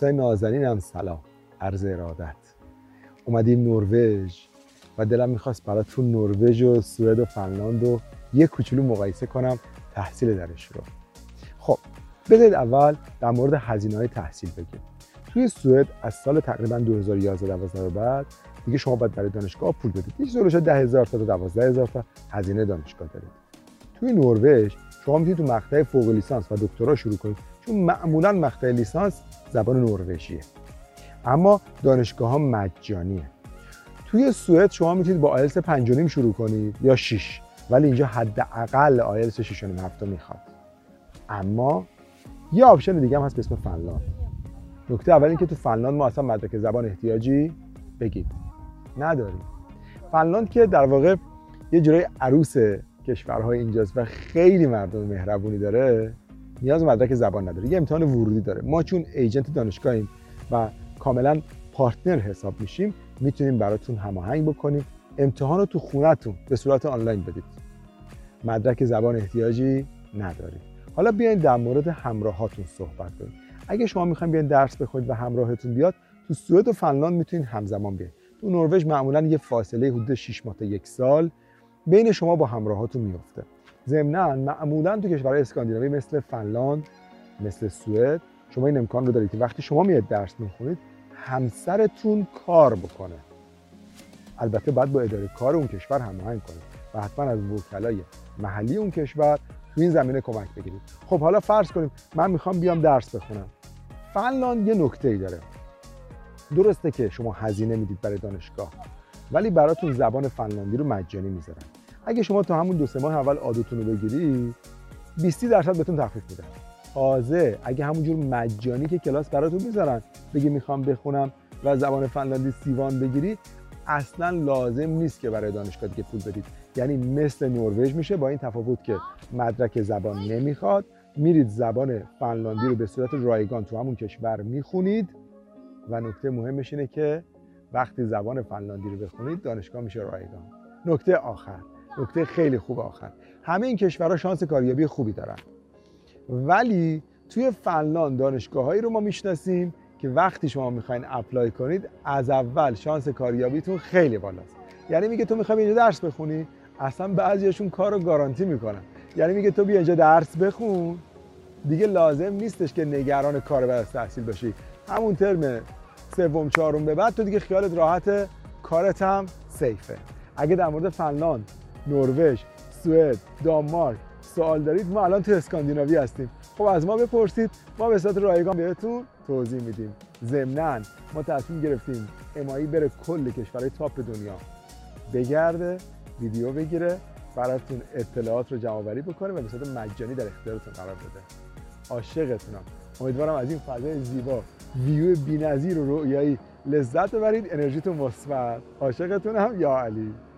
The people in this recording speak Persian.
دوستای نازنینم سلام، عرض ارادت. اومدیم نروژ و دلم میخواست براتون نروژ و سوئد و فنلاند رو یه کوچولو مقایسه کنم تحصیل درش رو. خب بذارید اول در مورد هزینه‌های تحصیل بگیم. توی سوئد از سال تقریبا 2011-12 به بعد دیگه شما باید برای دانشگاه پول بدید. یه چیزی 10,000 تا 12,000 تا هزینه دانشگاه دارید. توی نروژ شما میتونید تو مقطع فوق لیسانس و دکترا شروع کنید، چون معمولا مقطع لیسانس زبان نروژیه، اما دانشگاه‌ها مجانیه. توی سوئد شما میتونید با آیلتس 5.5 شروع کنید یا 6، ولی اینجا حداقل آیلتس 6.5 میخواد. اما یه آپشن دیگه هم هست به اسم فنلاند. نکته اول این که تو فنلاند ما اصلا مدرک زبان احتیاجی بگید نداریم. فنلاند که در واقع یه جورای عروس کشورهای اینجاست و خیلی مردم مهربونی داره، نیاز به مدرک زبان نداره. یه امتحان ورودی داره. ما چون ایجنت دانشگاهیم و کاملا پارتنر حساب میشیم، میتونیم براتون هماهنگ بکنیم امتحان رو تو خونه‌تون به صورت آنلاین بدید. مدرک زبان احتیاجی ندارید. حالا بیاین در مورد همراهاتون صحبت کنیم. اگه شما میخواین بیاین درس بخونید و همراهتون بیاد، تو سوئد و فنلاند میتونید همزمان بیاین. تو نروژ معمولا یه فاصله حدود 6 ماه تا 1 سال بین شما با همراهاتون میفته. ضمناً معمولا تو کشورهای اسکاندیناوی مثل فنلاند، مثل سوئد، شما این امکان رو دارید که وقتی شما میاد درس میخونید همسرتون کار بکنه. البته باید با اداره کار اون کشور هماهنگ کنید و حتما از وکلای محلی اون کشور تو این زمینه کمک بگیرید. خب حالا فرض کنیم من میخوام بیام درس بخونم. فنلاند یه نکته‌ای داره. درسته که شما هزینه میدید برای دانشگاه، ولی براتون زبان فنلاندی رو مجانی میذارن. اگه شما تا همون 2-3 ماه اول عادتون رو بگیری، 20% بهتون تخفیف میدن. تازه اگه همونجور مجانی که کلاس براتون میذارن بگی میخوام بخونم و زبان فنلاندی C1 بگیری، اصلا لازم نیست که برای دانشگاه دیگه پول بدید. یعنی مثل نروژ میشه، با این تفاوت که مدرک زبان نمیخواد، میرید زبان فنلاندی رو به صورت رایگان تو همون کشور میخونید و نکته مهمش اینه که وقتی زبان فنلاندی رو بخونید دانشگاه میشه رایگان. نکته آخر، نکته خیلی خوب آخر، همه این کشورها شانس کاریابی خوبی دارن، ولی توی فنلاند دانشگاهایی رو ما میشناسیم که وقتی شما میخواین اپلای کنید از اول شانس کاریابیتون خیلی بالاست. یعنی میگه تو میخوای اینجا درس بخونی، اصلا بعضیاشون کار رو گارانتی میکنن. یعنی میگه تو بیا اینجا درس بخون، دیگه لازم نیستش که نگران کار بعد از تحصیل باشی. همون ترم 3-4 به بعد تو دیگه خیالت راحته، کارت هم سیفه. اگه در مورد فنلاند، نروژ، سوئد، دانمارک سوال دارید، ما الان تو اسکاندیناوی هستیم. خب از ما بپرسید، ما به صورت رایگان بهتون توضیح میدیم. ضمناً ما تصمیم گرفتیم امایی بره کل کشورهای تاپ دنیا بگرده، ویدیو بگیره، براتون اطلاعات رو جمع‌آوری بکنه و به صورت مجانی در اختیارتون قرار بده. عاشقتونم. امیدوارم از این فضای زیبا، ویو بی‌نظیر و رؤیایی لذت ببرید، انرژیتون مثبت. عاشقتونم. یا علی.